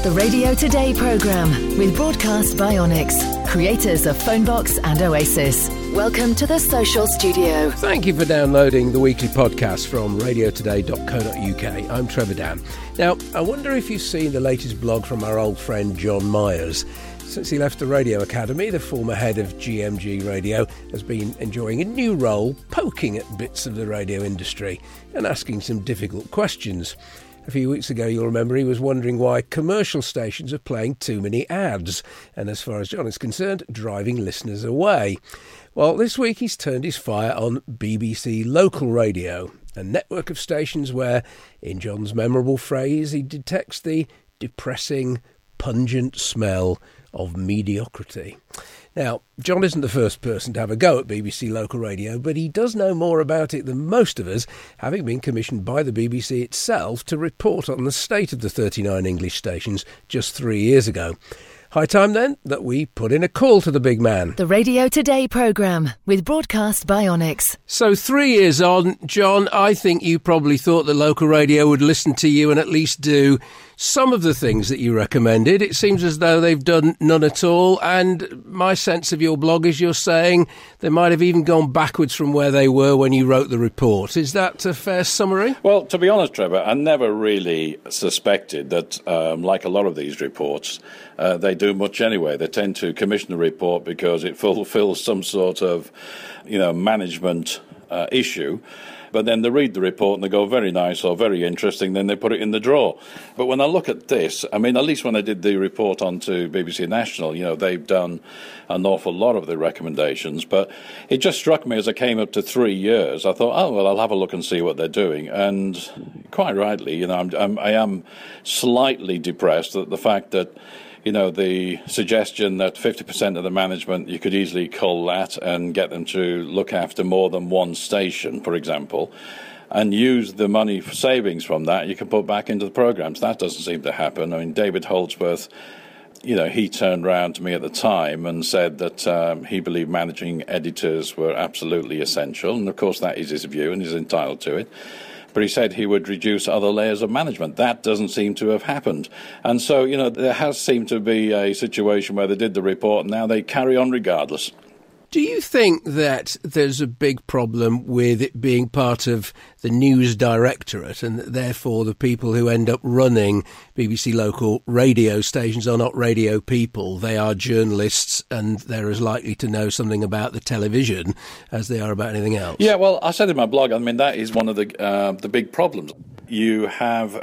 The Radio Today programme with Broadcast by Onyx, creators of Phonebox and Oasis. Welcome to the Social Studio. Thank you for downloading the weekly podcast from radiotoday.co.uk. I'm Trevor Dan. Now, I wonder if you've seen the latest blog from our old friend John Myers. Since he left the Radio Academy, the former head of GMG Radio has been enjoying a new role, poking at bits of the radio industry and asking some difficult questions. A few weeks ago, you'll remember, he was wondering why commercial stations are playing too many ads and, as far as John is concerned, driving listeners away. Well, this week he's turned his fire on BBC Local Radio, a network of stations where, in John's memorable phrase, he detects the depressing, pungent smell of mediocrity. Now, John isn't the first person to have a go at BBC Local Radio, but he does know more about it than most of us, having been commissioned by the BBC itself to report on the state of the 39 English stations just 3 years ago. High time, then, that we put in a call to the big man. The Radio Today programme with Broadcast by Onyx. So 3 years on, John, I think you probably thought that Local Radio would listen to you and at least do some of the things that you recommended. It seems as though they've done none at all, and my sense of your blog is you're saying they might have even gone backwards from where they were when you wrote the report. Is that a fair summary? Well, to be honest, Trevor, I never really suspected that, like a lot of these reports, they do much anyway. They tend to commission a report because it fulfills some sort of, management issue. But then they read the report and they go, very nice or very interesting, then they put it in the drawer. But when I look at this, at least when I did the report onto BBC National, they've done an awful lot of the recommendations. But it just struck me as I came up to 3 years, I thought, I'll have a look and see what they're doing. And quite rightly, I am slightly depressed at the fact that the suggestion that 50% of the management, you could easily cull that and get them to look after more than one station, for example, and use the money for savings from that you can put back into the programmes. That doesn't seem to happen. David Holdsworth, he turned around to me at the time and said that he believed managing editors were absolutely essential. And, of course, that is his view and he's entitled to it. But he said he would reduce other layers of management. That doesn't seem to have happened. And so, there has seemed to be a situation where they did the report and now they carry on regardless. Do you think that there's a big problem with it being part of the news directorate and that therefore the people who end up running BBC Local Radio stations are not radio people? They are journalists and they're as likely to know something about the television as they are about anything else. Yeah, well, I said in my blog, that is one of the big problems. You have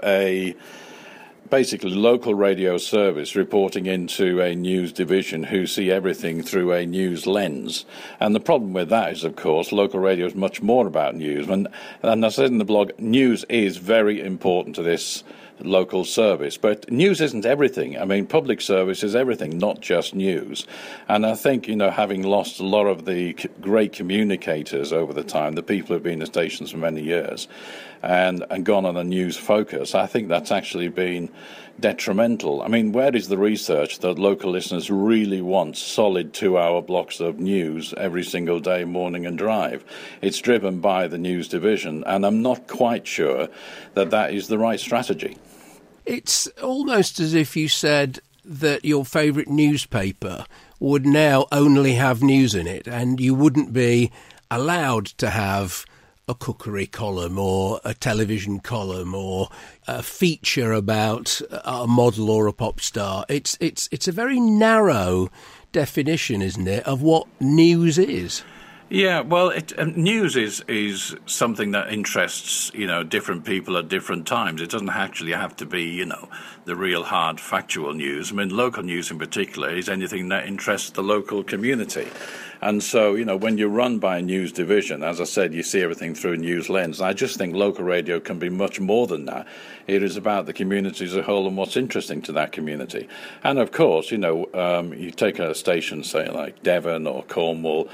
basically local radio service reporting into a news division who see everything through a news lens. And the problem with that is, of course, local radio is much more about news. And I said in the blog, news is very important to this local service. But news isn't everything. Public service is everything, not just news. And I think, having lost a lot of the great communicators over the time, the people who have been at stations for many years, and gone on a news focus, I think that's actually been detrimental. Where is the research that local listeners really want solid 2-hour blocks of news every single day, morning and drive? It's driven by the news division, and I'm not quite sure that that is the right strategy. It's almost as if you said that your favourite newspaper would now only have news in it, and you wouldn't be allowed to have a cookery column or a television column or a feature about a model or a pop star. It's a very narrow definition, isn't it, of what news is? Yeah, well, news is something that interests, different people at different times. It doesn't actually have to be, the real hard factual news. Local news in particular is anything that interests the local community. And so, when you're run by a news division, as I said, you see everything through a news lens. I just think local radio can be much more than that. It is about the community as a whole and what's interesting to that community. And, of course, you take a station, say, like Devon or Cornwall,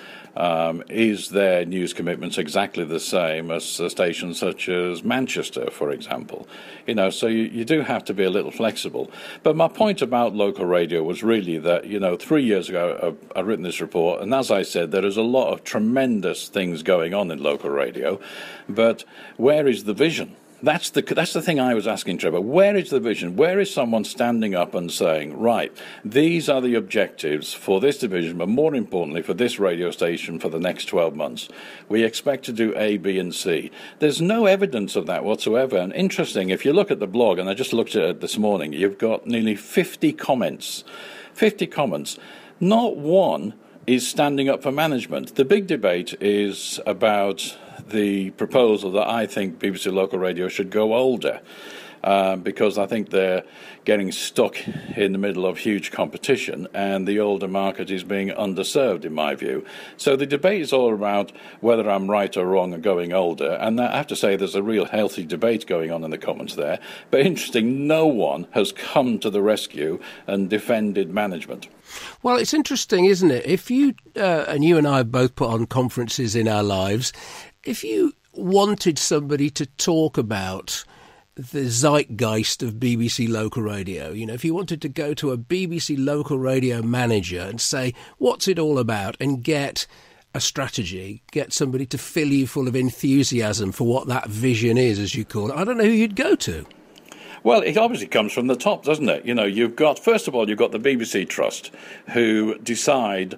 is their news commitments exactly the same as a station such as Manchester, for example? So you do have to be a little flexible. But my point about local radio was really that, 3 years ago I've written this report, and as I said, there is a lot of tremendous things going on in local radio, but where is the vision? That's the thing I was asking, Trevor. Where is the vision? Where is someone standing up and saying, right, these are the objectives for this division, but more importantly for this radio station for the next 12 months. We expect to do A, B, and C. There's no evidence of that whatsoever. And interesting, if you look at the blog, and I just looked at it this morning, you've got nearly 50 comments. 50 comments. Not one is standing up for management. The big debate is about the proposal that I think BBC Local Radio should go older, because I think they're getting stuck in the middle of huge competition and the older market is being underserved, in my view. So the debate is all about whether I'm right or wrong and going older, and I have to say there's a real healthy debate going on in the comments there. But interesting, no one has come to the rescue and defended management. Well, it's interesting, isn't it? If you, and you and I have both put on conferences in our lives, if you wanted somebody to talk about the zeitgeist of BBC Local Radio, if you wanted to go to a BBC Local Radio manager and say, what's it all about, and get a strategy, get somebody to fill you full of enthusiasm for what that vision is, as you call it, I don't know who you'd go to. Well, it obviously comes from the top, doesn't it? You've got the BBC Trust, who decide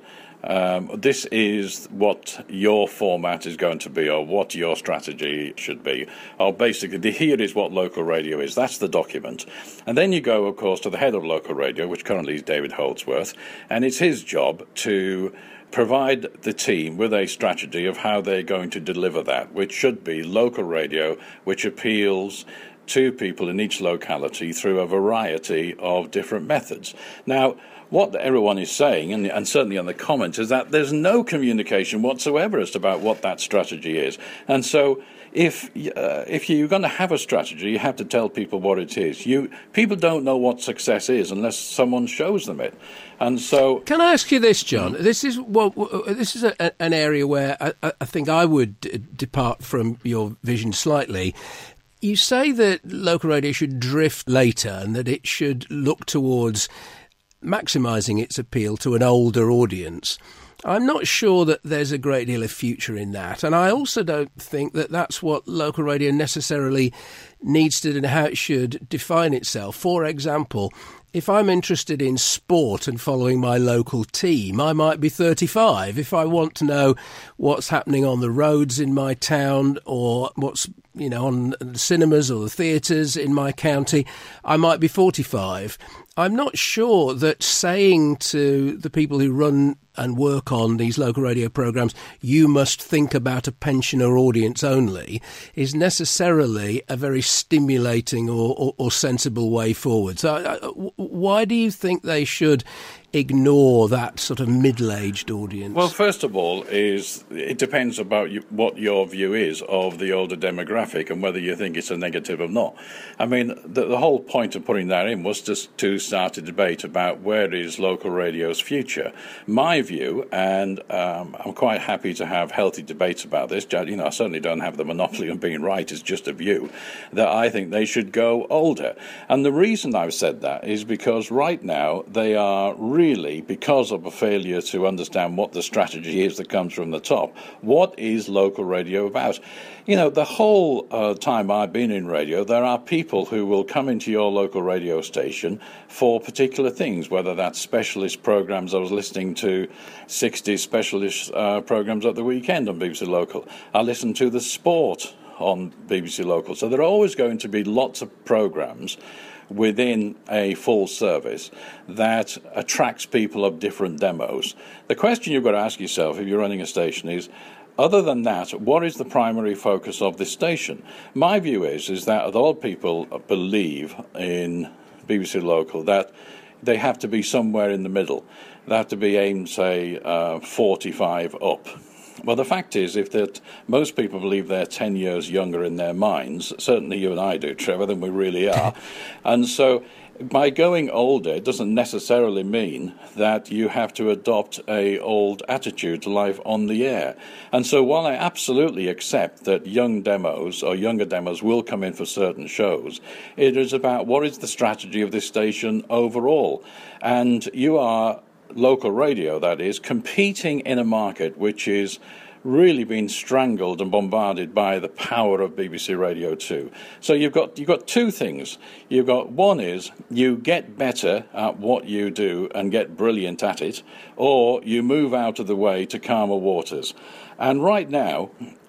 this is what your format is going to be, or what your strategy should be, or basically here is what local radio is. That's the document. And then you go, of course, to the head of local radio, which currently is David Holdsworth, and it's his job to provide the team with a strategy of how they're going to deliver that, which should be local radio, which appeals to people in each locality through a variety of different methods. Now, what everyone is saying, and certainly on the comments, is that there's no communication whatsoever as to about what that strategy is. And so if you're going to have a strategy, you have to tell people what it is. People don't know what success is unless someone shows them it. And so, can I ask you this, John? This is an area where I think I would depart from your vision slightly. You say that local radio should drift later and that it should look towards maximising its appeal to an older audience. I'm not sure that there's a great deal of future in that. And I also don't think that that's what local radio necessarily needs to do and how it should define itself. For example, if I'm interested in sport and following my local team, I might be 35. If I want to know what's happening on the roads in my town or what's on the cinemas or the theatres in my county, I might be 45. I'm not sure that saying to the people who run and work on these local radio programmes, you must think about a pensioner audience only, is necessarily a very stimulating or sensible way forward. So why do you think they should ignore that sort of middle-aged audience? Well, first of all, it depends about what your view is of the older demographic and whether you think it's a negative or not. I mean, the whole point of putting that in was just to start a debate about where is local radio's future. My view, and I'm quite happy to have healthy debates about this, I certainly don't have the monopoly on being right, it's just a view, that I think they should go older. And the reason I've said that is because right now they are really, because of a failure to understand what the strategy is that comes from the top, what is local radio about? The whole time I've been in radio, there are people who will come into your local radio station for particular things, whether that's specialist programmes. I was listening to 60 specialist programmes at the weekend on BBC Local. I listened to the sport on BBC Local. So there are always going to be lots of programmes within a full service that attracts people of different demos. The question you've got to ask yourself if you're running a station is, other than that, what is the primary focus of this station? My view is that all people believe in BBC Local that they have to be somewhere in the middle. They have to be aimed, say, 45 up. Well, the fact is, most people believe they're 10 years younger in their minds, certainly you and I do, Trevor, than we really are. And so by going older, it doesn't necessarily mean that you have to adopt a old attitude to life on the air. And so while I absolutely accept that young demos or younger demos will come in for certain shows, it is about what is the strategy of this station overall. And you are local radio, that is, competing in a market which is really been strangled and bombarded by the power of BBC Radio 2. So you've got two things. You've got one is you get better at what you do and get brilliant at it, or you move out of the way to calmer waters. And right now,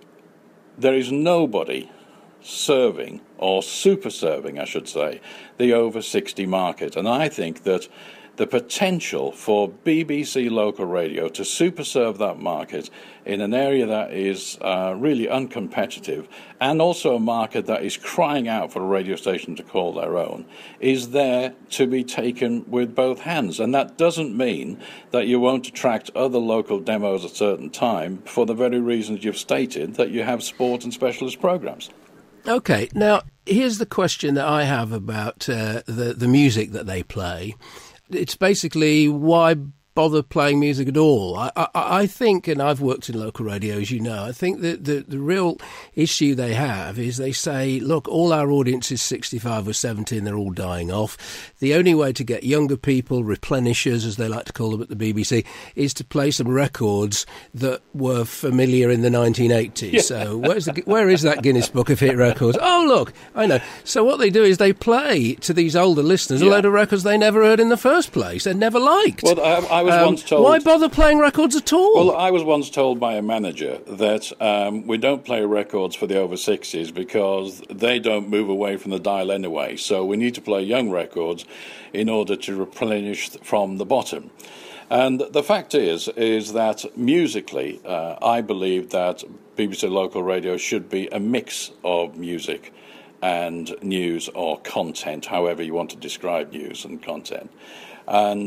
there is nobody serving, or super serving, I should say, the over 60 market. And I think that the potential for BBC local radio to super serve that market in an area that is really uncompetitive, and also a market that is crying out for a radio station to call their own, is there to be taken with both hands. And that doesn't mean that you won't attract other local demos at a certain time for the very reasons you've stated, that you have sport and specialist programmes. OK, now here's the question that I have about the music that they play. It's basically, why bother playing music at all? I think, and I've worked in local radio, as you know, I think that the real issue they have is they say, look, all our audience is 65 or 70 and they're all dying off. The only way to get younger people, replenishers, as they like to call them at the BBC, is to play some records that were familiar in the 1980s. Yeah. So where is that Guinness Book of Hit Records? Oh, look, I know. So what they do is they play to these older listeners a load of records they never heard in the first place and never liked. Well, I was once told... Why bother playing records at all? Well, I was once told by a manager that we don't play records for the over 60s because they don't move away from the dial anyway. So we need to play young records in order to replenish from the bottom. And the fact is that musically, I believe that BBC local radio should be a mix of music and news or content, however you want to describe news and content. And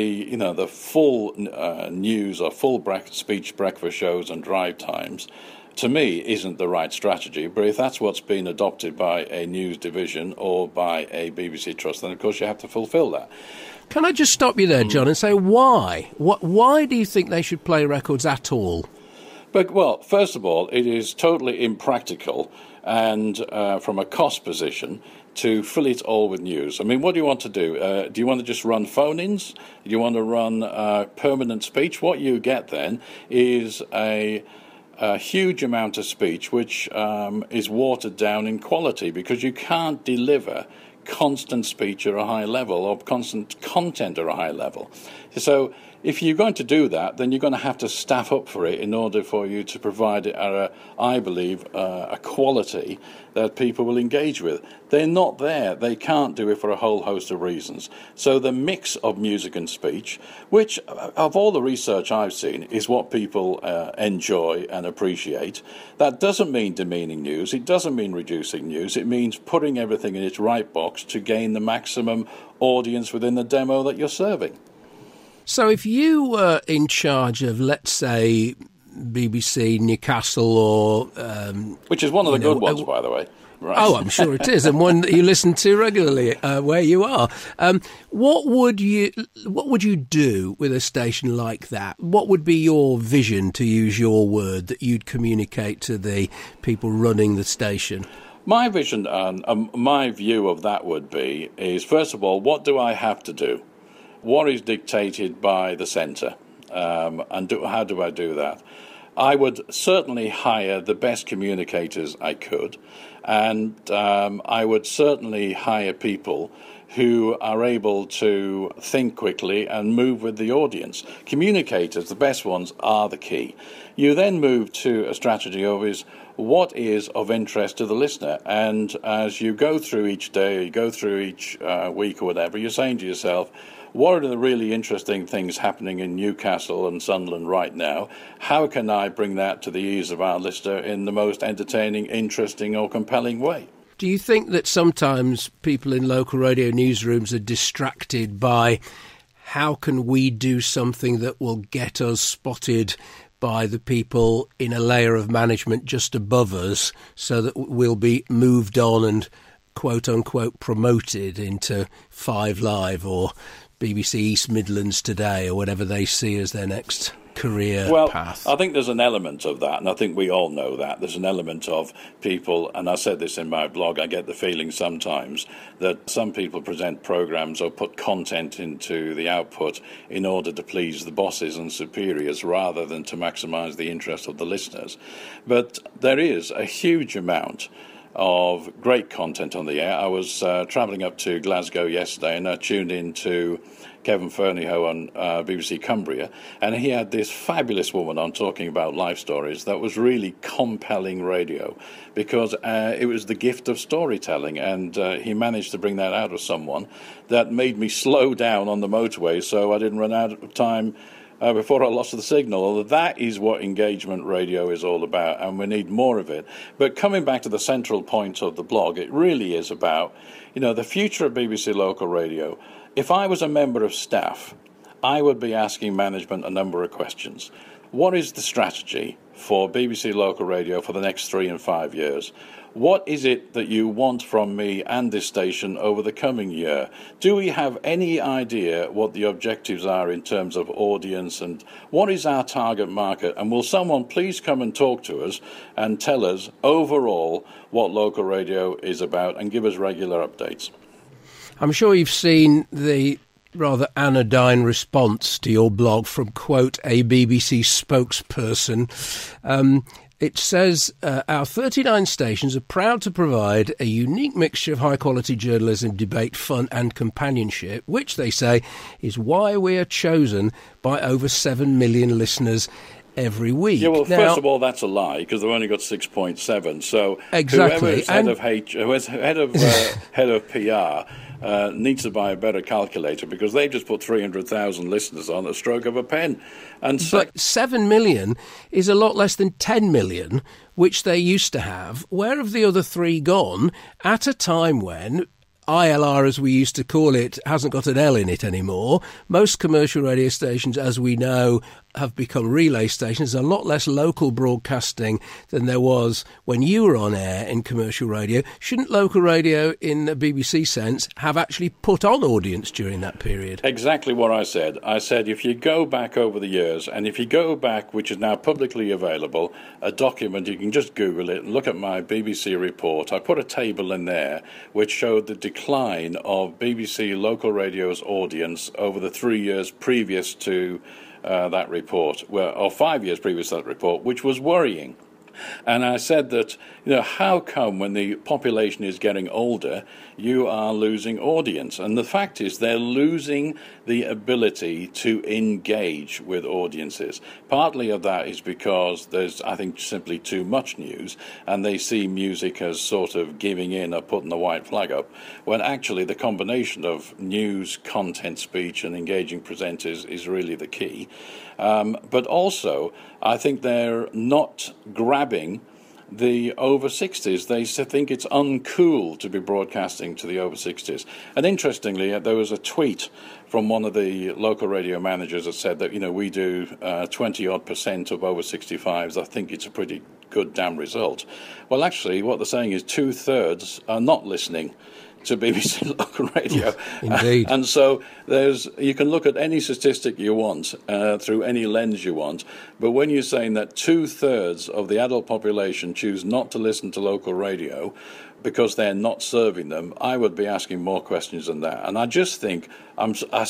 the full news or full speech breakfast shows and drive times, to me, isn't the right strategy. But if that's what's been adopted by a news division or by a BBC trust, then of course you have to fulfil that. Can I just stop you there, John, and say why? Why do you think they should play records at all? But, well, first of all, it is totally impractical and from a cost position to fill it all with news. I mean, what do you want to do? Do you want to just run phone-ins? Do you want to run permanent speech? What you get then is a huge amount of speech which is watered down in quality, because you can't deliver constant speech at a high level or constant content at a high level. So if you're going to do that, then you're going to have to staff up for it in order for you to provide it at, I believe, a quality that people will engage with. They're not there. They can't do it for a whole host of reasons. So the mix of music and speech, which, of all the research I've seen, is what people enjoy and appreciate. That doesn't mean demeaning news. It doesn't mean reducing news. It means putting everything in its right box to gain the maximum audience within the demo that you're serving. So if you were in charge of, let's say, BBC Newcastle or... which is one of the good ones, by the way. Right. Oh, I'm sure it is, and one that you listen to regularly where you are. What would you do with a station like that? What would be your vision, to use your word, that you'd communicate to the people running the station? My vision and my view of that would be is, first of all, what do I have to do? What is dictated by the centre, and how do I do that? I would certainly hire the best communicators I could, and I would certainly hire people who are able to think quickly and move with the audience. Communicators, the best ones, are the key. You then move to a strategy of what is of interest to the listener, and as you go through each day, you go through each week or whatever, you're saying to yourself, what are the really interesting things happening in Newcastle and Sunderland right now? How can I bring that to the ears of our listener in the most entertaining, interesting or compelling way? Do you think that sometimes people in local radio newsrooms are distracted by how can we do something that will get us spotted by the people in a layer of management just above us so that we'll be moved on and quote-unquote promoted into 5 Live or BBC East Midlands Today or whatever they see as their next career path? I think there's an element of that, and I think we all know that. There's an element of people, and I said this in my blog, I get the feeling sometimes that some people present programs or put content into the output in order to please the bosses and superiors rather than to maximize the interest of the listeners. But there is a huge amount of great content on the air. I was travelling up to Glasgow yesterday, and I tuned in to Kevin Fernyhough on BBC Cumbria, and he had this fabulous woman on talking about life stories that was really compelling radio, because it was the gift of storytelling, and he managed to bring that out of someone that made me slow down on the motorway so I didn't run out of time before I lost the signal. That is what engagement radio is all about, and we need more of it. But coming back to the central point of the blog, it really is about, the future of BBC Local Radio. If I was a member of staff, I would be asking management a number of questions. What is the strategy for BBC Local Radio for the next 3 and 5 years? What is it that you want from me and this station over the coming year? Do we have any idea what the objectives are in terms of audience, and what is our target market? And will someone please come and talk to us and tell us overall what local radio is about and give us regular updates? I'm sure you've seen the rather anodyne response to your blog from, quote, a BBC spokesperson. It says, our 39 stations are proud to provide a unique mixture of high-quality journalism, debate, fun and companionship, which, they say, is why we are chosen by over 7 million listeners every week. Yeah, well, first of all, that's a lie, because they've only got 6.7. So exactly. Whoever's head of PR needs to buy a better calculator, because they've just put 300,000 listeners on a stroke of a pen. But 7 million is a lot less than 10 million, which they used to have. Where have the other 3 gone at a time when ILR, as we used to call it, hasn't got an L in it anymore? Most commercial radio stations, as we know, have become relay stations. There's a lot less local broadcasting than there was when you were on air in commercial radio. Shouldn't local radio, in a BBC sense, have actually put on audience during that period? Exactly what I said. I said if you go back over the years, and if you go back, which is now publicly available, a document, you can just Google it and look at my BBC report. I put a table in there which showed the decline of BBC local radio's audience over the 3 years previous to that report, or 5 years previous to that report, which was worrying. And I said that, how come when the population is getting older, you are losing audience? And the fact is they're losing the ability to engage with audiences. Partly of that is because there's, I think, simply too much news, and they see music as sort of giving in or putting the white flag up, when actually the combination of news, content, speech, and engaging presenters is really the key. But also, I think they're not grabbing the over 60s. They think it's uncool to be broadcasting to the over 60s. And interestingly, there was a tweet from one of the local radio managers that said that, we do 20-odd% of over 65s. I think it's a pretty good damn result. Well, actually, what they're saying is 2/3 are not listening to BBC Local Radio. Indeed. And so you can look at any statistic you want through any lens you want, but when you're saying that 2/3 of the adult population choose not to listen to local radio because they're not serving them, I would be asking more questions than that. And I just think I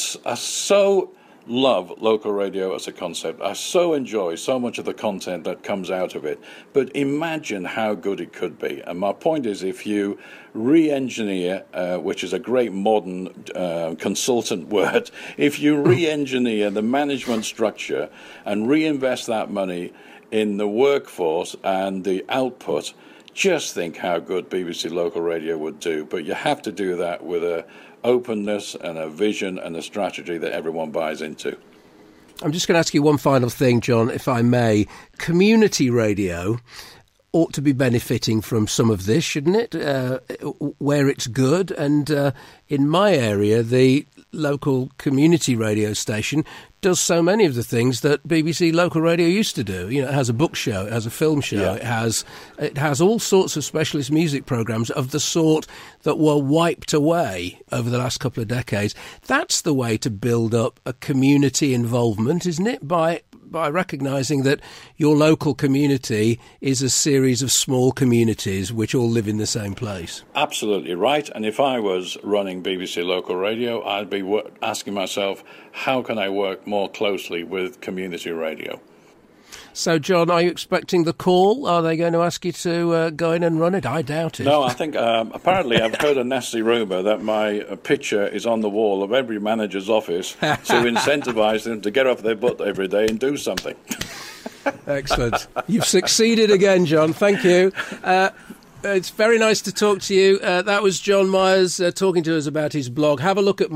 so love local radio as a concept. I so enjoy so much of the content that comes out of it. But imagine how good it could be. And my point is, if you re-engineer, which is a great modern consultant word, if you re-engineer the management structure and reinvest that money in the workforce and the output, just think how good BBC Local Radio would do. But you have to do that with a openness and a vision and a strategy that everyone buys into. I'm just going to ask you one final thing, John, if I may. Community radio ought to be benefiting from some of this, shouldn't it, where it's good? And in my area, the local community radio station does so many of the things that BBC Local Radio used to do. It has a book show, it has a film show, yeah. It has all sorts of specialist music programmes of the sort that were wiped away over the last couple of decades. That's the way to build up a community involvement, isn't it? By by recognising that your local community is a series of small communities which all live in the same place. Absolutely right. And if I was running BBC Local Radio, I'd be asking myself, how can I work more closely with community radio? So, John, are you expecting the call? Are they going to ask you to go in and run it? I doubt it. No, I think apparently I've heard a nasty rumour that my picture is on the wall of every manager's office to incentivise them to get off their butt every day and do something. Excellent. You've succeeded again, John. Thank you. It's very nice to talk to you. That was John Myers talking to us about his blog. Have a look at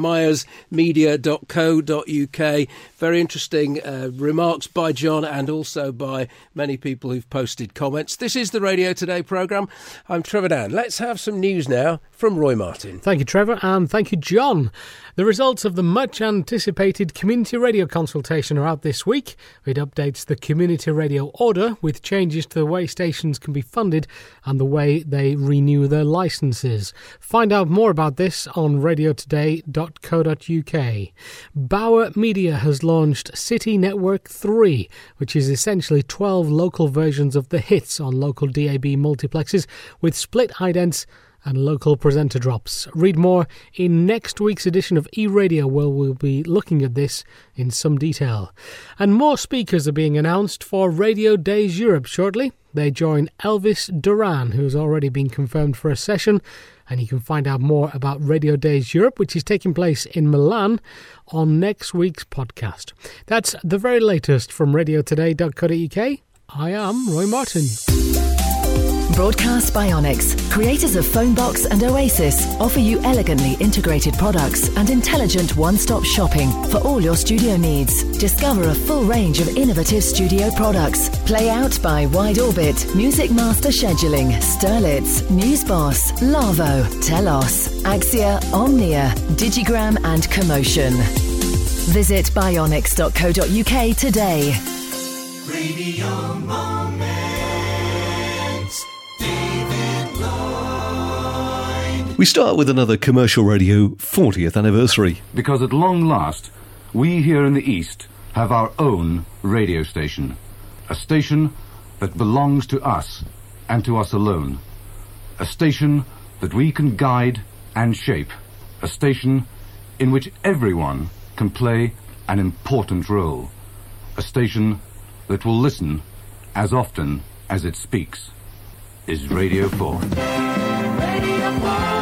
myersmedia.co.uk. Very interesting remarks by John and also by many people who've posted comments. This is the Radio Today programme. I'm Trevor Dan. Let's have some news now from Roy Martin. Thank you, Trevor, and thank you, John. The results of the much-anticipated community radio consultation are out this week. It updates the community radio order with changes to the way stations can be funded and the way they renew their licences. Find out more about this on radiotoday.co.uk. Bauer Media has launched City Network 3, which is essentially 12 local versions of the hits on local DAB multiplexes with split idents and local presenter drops. Read more in next week's edition of eRadio, where we'll be looking at this in some detail. And more speakers are being announced for Radio Days Europe shortly. They join Elvis Duran, who's already been confirmed for a session, and you can find out more about Radio Days Europe, which is taking place in Milan, on next week's podcast. That's the very latest from radiotoday.co.uk. I am Roy Martin. Broadcast Bionics, creators of Phonebox and Oasis, offer you elegantly integrated products and intelligent one-stop shopping for all your studio needs. Discover a full range of innovative studio products. Play Out by Wide Orbit, Music Master Scheduling, Sterlitz, Newsboss, Lavo, Telos, Axia, Omnia, Digigram and Commotion. Visit bionics.co.uk today. Radio Moments. We start with another commercial radio 40th anniversary. Because at long last, we here in the East have our own radio station. A station that belongs to us and to us alone. A station that we can guide and shape. A station in which everyone can play an important role. A station that will listen as often as it speaks. Is Radio 4. Radio 4.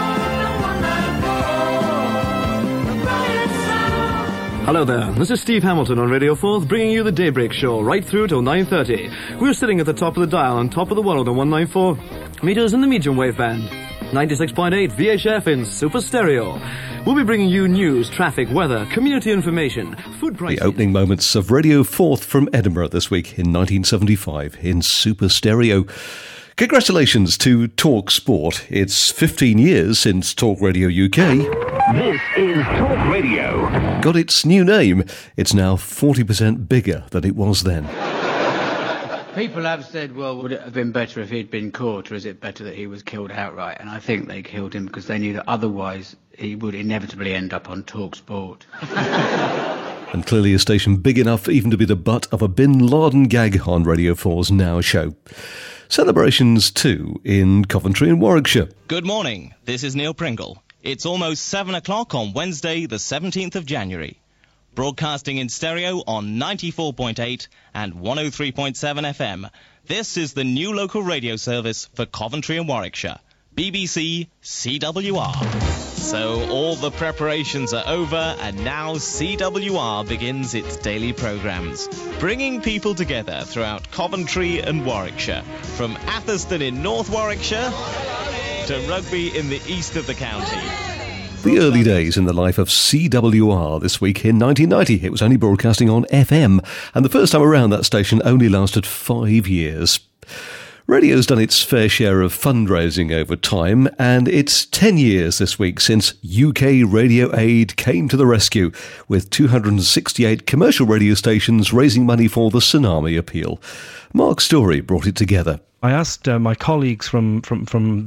Hello there, this is Steve Hamilton on Radio 4, bringing you the Daybreak Show right through till 9:30. We're sitting at the top of the dial on top of the world on 194 meters in the medium wave band, 96.8 VHF in super stereo. We'll be bringing you news, traffic, weather, community information, food prices. The opening moments of Radio 4th from Edinburgh this week in 1975 in super stereo. Congratulations to Talk Sport. It's 15 years since Talk Radio UK. This is Talk Radio. Got its new name. It's now 40% bigger than it was then. People have said, well, would it have been better if he'd been caught, or is it better that he was killed outright? And I think they killed him because they knew that otherwise he would inevitably end up on Talk Sport. And clearly a station big enough even to be the butt of a Bin Laden gag on Radio 4's Now show. Celebrations too in Coventry and Warwickshire. Good morning, this is Neil Pringle. It's almost 7 o'clock on Wednesday, the 17th of January. Broadcasting in stereo on 94.8 and 103.7 FM. This is the new local radio service for Coventry and Warwickshire. BBC CWR. So all the preparations are over and now CWR begins its daily programmes, bringing people together throughout Coventry and Warwickshire, from Atherstone in North Warwickshire to Rugby in the east of the county. The early days in the life of CWR this week in 1990. It was only broadcasting on FM, and the first time around that station only lasted 5 years. Radio's done its fair share of fundraising over time, and it's 10 years this week since UK Radio Aid came to the rescue, with 268 commercial radio stations raising money for the tsunami appeal. Mark Story brought it together. I asked my colleagues from the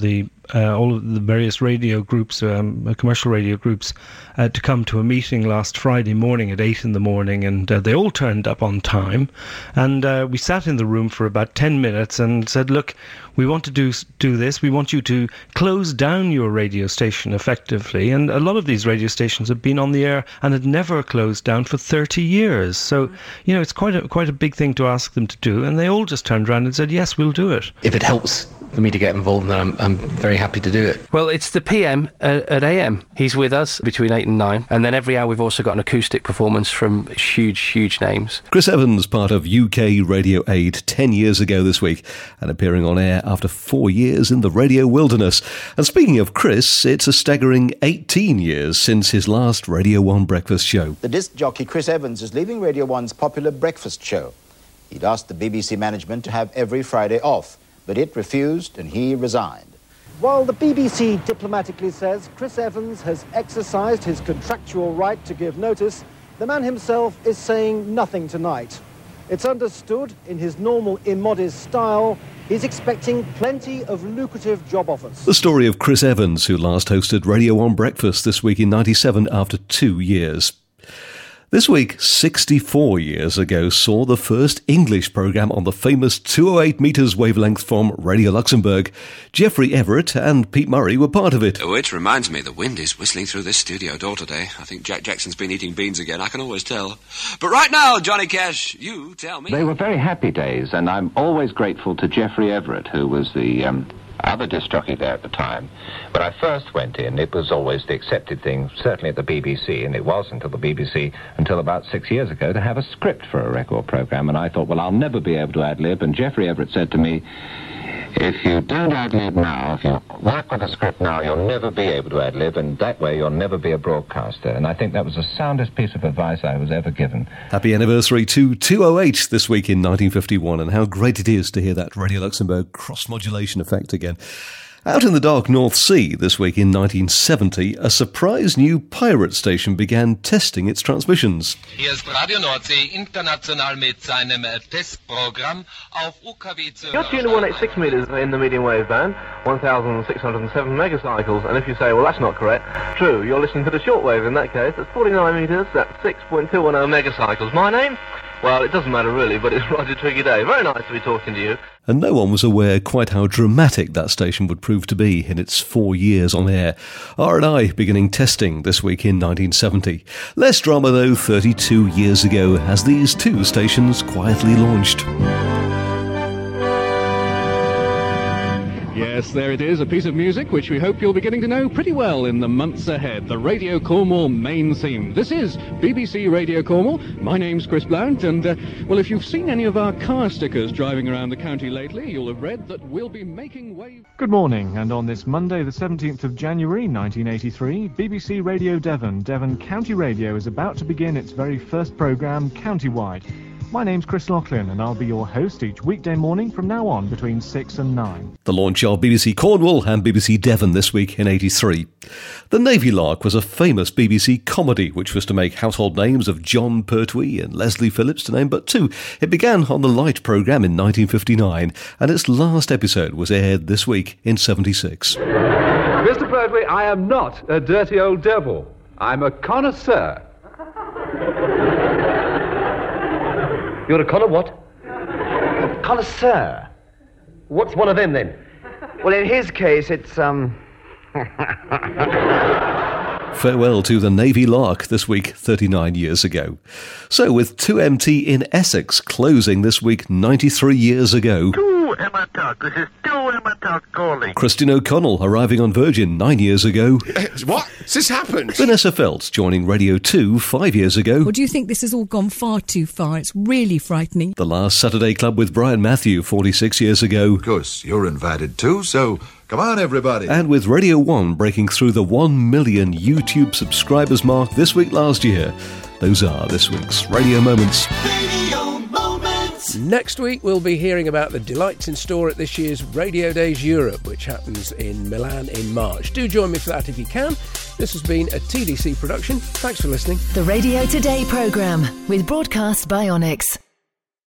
all of the various radio groups, commercial radio groups, to come to a meeting last Friday morning at 8 in the morning, and they all turned up on time. And we sat in the room for about 10 minutes and said, look, we want to do this. We want you to close down your radio station effectively. And a lot of these radio stations have been on the air and had never closed down for 30 years. So, it's quite a big thing to ask them to do. And they all just turned around and said, yes, we'll do it. If it helps for me to get involved, then I'm very happy to do it. Well, it's the PM at AM. He's with us between 8 and 9. And then every hour we've also got an acoustic performance from huge names. Chris Evans, part of UK Radio 8, 10 years ago this week, and appearing on air after 4 years in the radio wilderness. And speaking of Chris, it's a staggering 18 years since his last Radio 1 breakfast show. The disc jockey Chris Evans is leaving Radio 1's popular breakfast show. He'd asked the BBC management to have every Friday off, but it refused and he resigned. While the BBC diplomatically says Chris Evans has exercised his contractual right to give notice, the man himself is saying nothing tonight. It's understood, in his normal immodest style, he's expecting plenty of lucrative job offers. The story of Chris Evans, who last hosted Radio 1 Breakfast this week in 97 after 2 years. This week, 64 years ago, saw the first English programme on the famous 208 metres wavelength from Radio Luxembourg. Geoffrey Everett and Pete Murray were part of it. Oh, it reminds me, the wind is whistling through this studio door today. I think Jack Jackson's been eating beans again, I can always tell. But right now, Johnny Cash, you tell me. They were very happy days, and I'm always grateful to Geoffrey Everett, who was the other disc jockey there at the time. When I first went in, it was always the accepted thing, certainly at the BBC, and it was until the BBC, until about 6 years ago, to have a script for a record programme. And I thought, well, I'll never be able to ad-lib. And Geoffrey Everett said to me, if you don't ad-lib now, if you work with a script now, you'll never be able to ad-lib, and that way you'll never be a broadcaster. And I think that was the soundest piece of advice I was ever given. Happy anniversary to 208 this week in 1951, and how great it is to hear that Radio Luxembourg cross-modulation effect again. Out in the dark North Sea this week in 1970, a surprise new pirate station began testing its transmissions. Hier ist Radio Nordsee international mit seinem Testprogramm auf UKW zu You're tuned to 186 metres in the medium wave band, 1,607 megacycles, and if you say, well, that's not correct, true, you're listening to the shortwave in that case, that's 49 metres, that's 6.210 megacycles. My name? Well, it doesn't matter really, but it's Roger Twiggy Day. Very nice to be talking to you. And no one was aware quite how dramatic that station would prove to be in its 4 years on air. R&I beginning testing this week in 1970. Less drama though 32 years ago as these two stations quietly launched. Yes, there it is, a piece of music which we hope you're beginning to know pretty well in the months ahead, the Radio Cornwall main theme. This is BBC Radio Cornwall. My name's Chris Blount, and, well, if you've seen any of our car stickers driving around the county lately, you'll have read that we'll be making way... Good morning, and on this Monday, the 17th of January, 1983, BBC Radio Devon, Devon County Radio, is about to begin its very first programme, Countywide. My name's Chris Laughlin, and I'll be your host each weekday morning from now on between 6 and 9. The launch of BBC Cornwall and BBC Devon this week in 83. The Navy Lark was a famous BBC comedy which was to make household names of John Pertwee and Leslie Phillips, to name but two. It began on the Light programme in 1959, and its last episode was aired this week in 76. Mr. Pertwee, I am not a dirty old devil. I'm a connoisseur. You're a what? Connoisseur. What's one of them, then? Well, in his case, it's, Farewell to the Navy Lark this week 39 years ago. So with 2MT in Essex closing this week 93 years ago. This is 2MT calling. Christine O'Connell arriving on Virgin 9 years ago. What? Has this happened? Vanessa Feltz joining Radio 2 5 years ago. Or do you think this has all gone far too far? It's really frightening. The Last Saturday Club with Brian Matthew 46 years ago. Of course, you're invited too, so come on, everybody. And with Radio 1 breaking through the 1 million YouTube subscribers mark this week last year. Those are this week's Radio Moments. Radio Moments. Next week, we'll be hearing about the delights in store at this year's Radio Days Europe, which happens in Milan in March. Do join me for that if you can. This has been a TDC production. Thanks for listening. The Radio Today programme with Broadcast by Onyx.